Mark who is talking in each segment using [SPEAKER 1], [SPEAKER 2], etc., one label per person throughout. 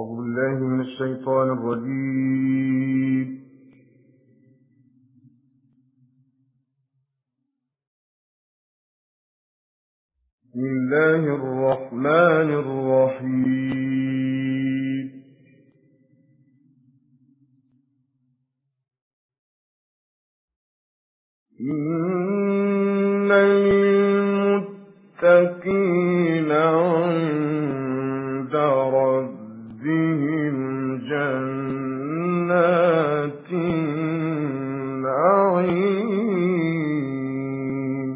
[SPEAKER 1] أعوذ بالله من الشيطان الرجيم. بسم الله الرحمن الرحيم. إن للمتقين عند ربهم جنات النعيم.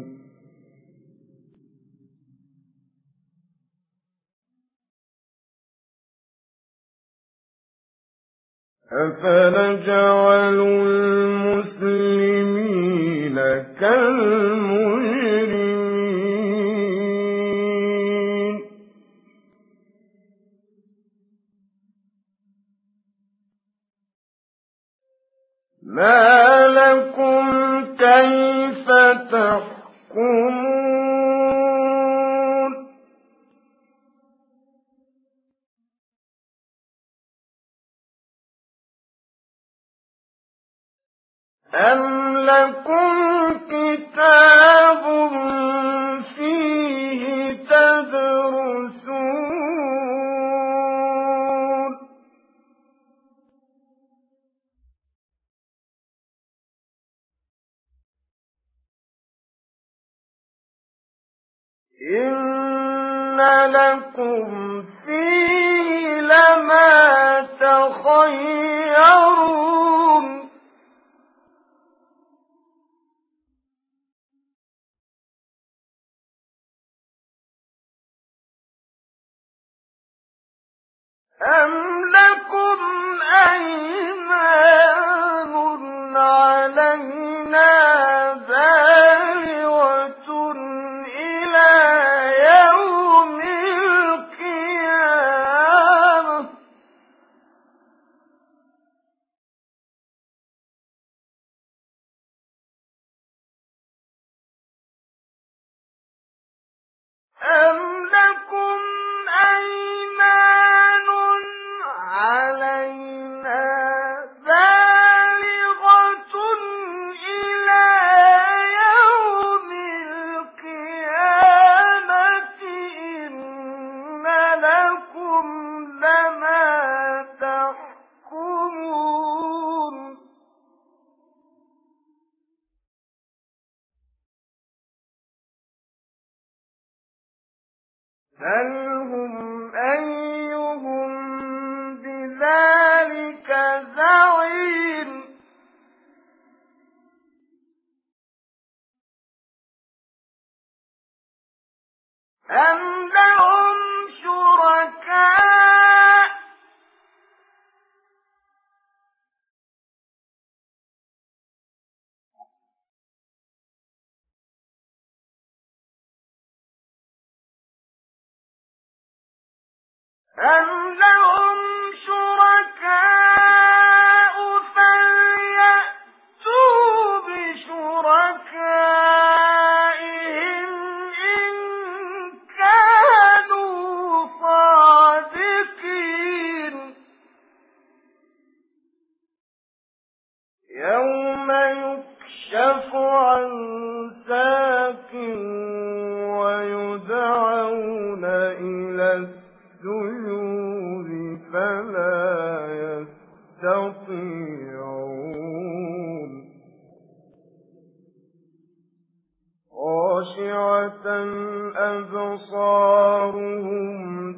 [SPEAKER 1] أفنجعل المسلمين كالمجرمين. ما لكم كيف تحكمون. أم لكم كتاب فيه تدرسون. إن لكم فيه لما تخيرون. أم لكم أيمان علينا بالغة إلى يوم القيامة. أم لكم أيمان علينا بالغة إلى يوم القيامة. إن لكم لما تحكمون. سلهم أيهم بذلك زعيم. أم لهم شركاء فليأتوا بشركائهم إن كانوا صادقين. يوم يكشف عن ساق ويدعون إلى السجود فلا يستطيعون. خاشعة أبصارهم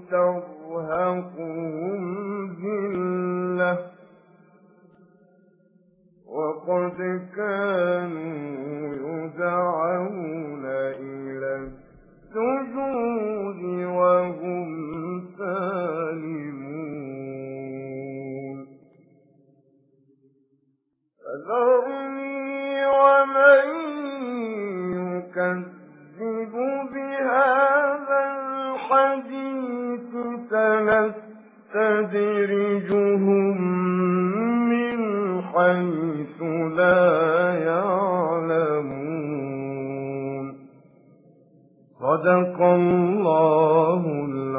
[SPEAKER 1] ترهقهم ذلة وقد كانوا يدعون إلى السجود وهم سالمون. فذرني ومن يكذب بهذا الحديث سنستدرجهم من حيث لا يعلمون. صدق الله